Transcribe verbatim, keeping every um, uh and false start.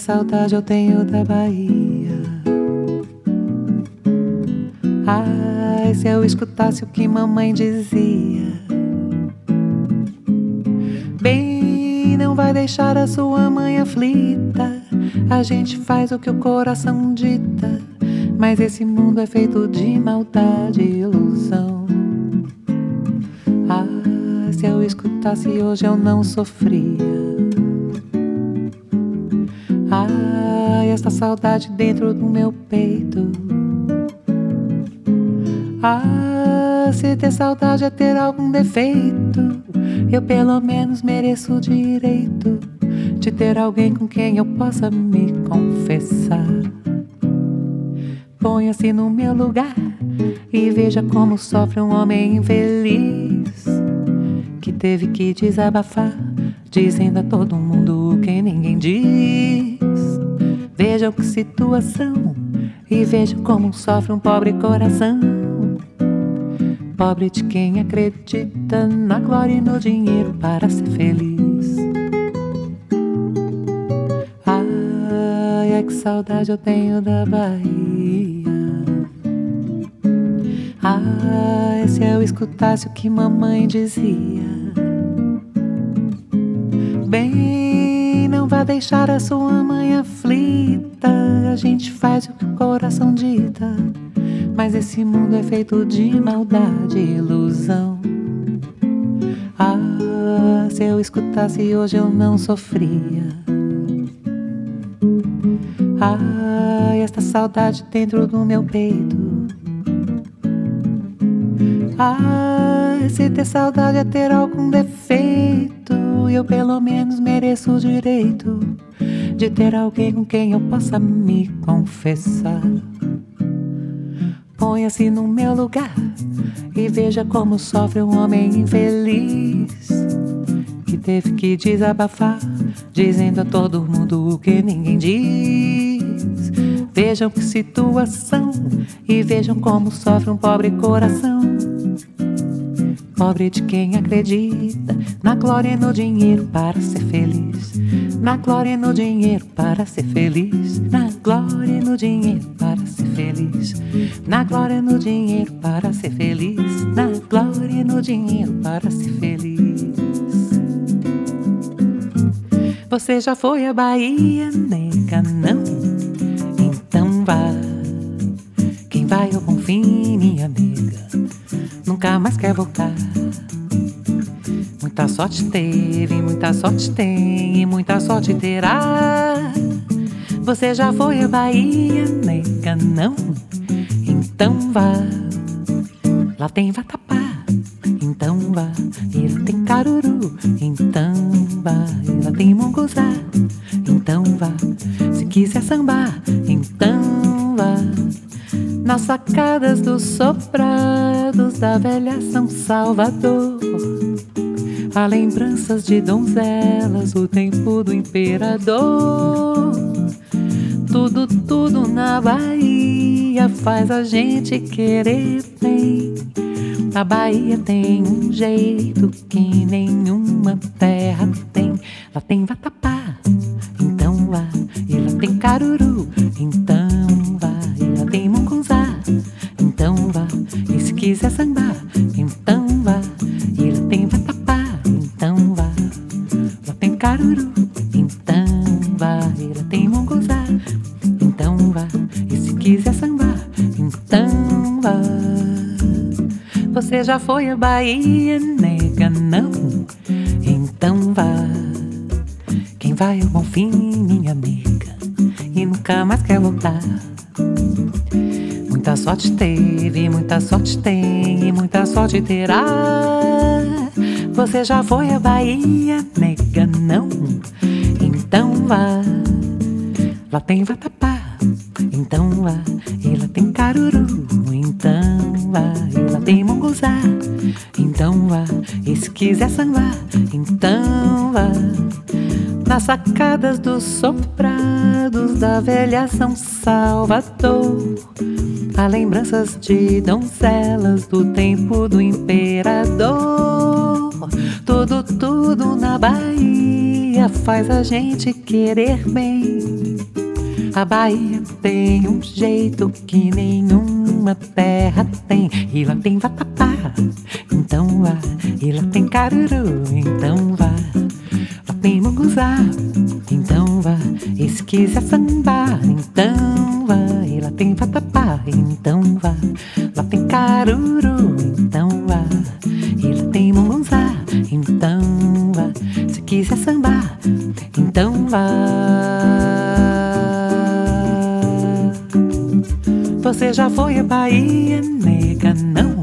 saudade eu tenho da Bahia. Ai, se eu escutasse o que mamãe dizia. Bem, não vai deixar a sua mãe aflita. A gente faz o que o coração dita, mas esse mundo é feito de maldade e ilusão. Ah, se eu escutasse hoje eu não sofria. Ah, esta saudade dentro do meu peito. Ah, se ter saudade é ter algum defeito, eu pelo menos mereço o direito de ter alguém com quem eu possa me confessar. Ponha-se no meu lugar e veja como sofre um homem infeliz que teve que desabafar, dizendo a todo mundo o que ninguém diz. Veja que situação e veja como sofre um pobre coração, pobre de quem acredita na glória e no dinheiro para ser feliz. Ai, ai, que saudade eu tenho da Bahia. Ai, se eu escutasse o que mamãe dizia. Bem, não vá deixar a sua mãe aflita. A gente faz o que o coração dita, mas esse mundo é feito de maldade e ilusão. Ah, se eu escutasse hoje eu não sofria. Ah, esta saudade dentro do meu peito. Ah, se ter saudade é ter algum defeito, eu pelo menos mereço o direito de ter alguém com quem eu possa me confessar. Ponha-se no meu lugar e veja como sofre um homem infeliz que teve que desabafar, dizendo a todo mundo o que ninguém diz. Vejam que situação e vejam como sofre um pobre coração, pobre de quem acredita na glória e no dinheiro para ser feliz. Na glória e no dinheiro para ser feliz. Na glória e no dinheiro para ser feliz. Na glória e no dinheiro para ser feliz. Na glória e no dinheiro para ser feliz. Você já foi à Bahia, nega, não? Então vá. Quem vai ao Bonfim, minha amiga, nunca mais quer voltar. Muita sorte teve, muita sorte tem e muita sorte terá. Você já foi à Bahia, nega, não? Então vá. Lá tem vatapá, então vá. E lá tem caruru, então vá. E lá tem munguzá, então vá. Se quiser sambar, então vá. Nas sacadas dos sobrados da velha São Salvador, há lembranças de donzelas, o tempo do imperador. Tudo, tudo na Bahia faz a gente querer bem. A Bahia tem um jeito que nenhuma terra tem. Lá tem vatapá, então vá. E lá tem caruru, então vá. E lá tem mungunzá, então vá. E se quiser sambar, então vá. E lá tem vatapá, então vá. Lá tem caruru, então vá. E lá tem mungunzá, então vá. E se quiser sambar, então vá. Você já foi à Bahia, nega, não? Então vá. Quem vai ao Bonfim, minha amiga, e nunca mais quer voltar. Muita sorte teve, muita sorte tem e muita sorte terá. Você já foi à Bahia, nega, não? Então vá. Lá tem vatapá, então vá. E lá tem caruru, então vá. E lá tem munguzá, então vá. E se quiser sambar, então vá. Nas sacadas dos sobrados da velha São Salvador, há lembranças de donzelas do tempo do imperador. Tudo, tudo na Bahia faz a gente querer bem. A Bahia tem um jeito que nenhuma terra tem. E lá tem vatapá, então vá. E lá tem caruru, então vá. Lá tem munguzá, então vá. E se quiser sambar, então vá. E lá tem vatapá, então vá. Lá tem caruru, então vá. E lá tem munguzá, então vá. Se quiser sambar, então vá. Você já foi à Bahia, nega, não?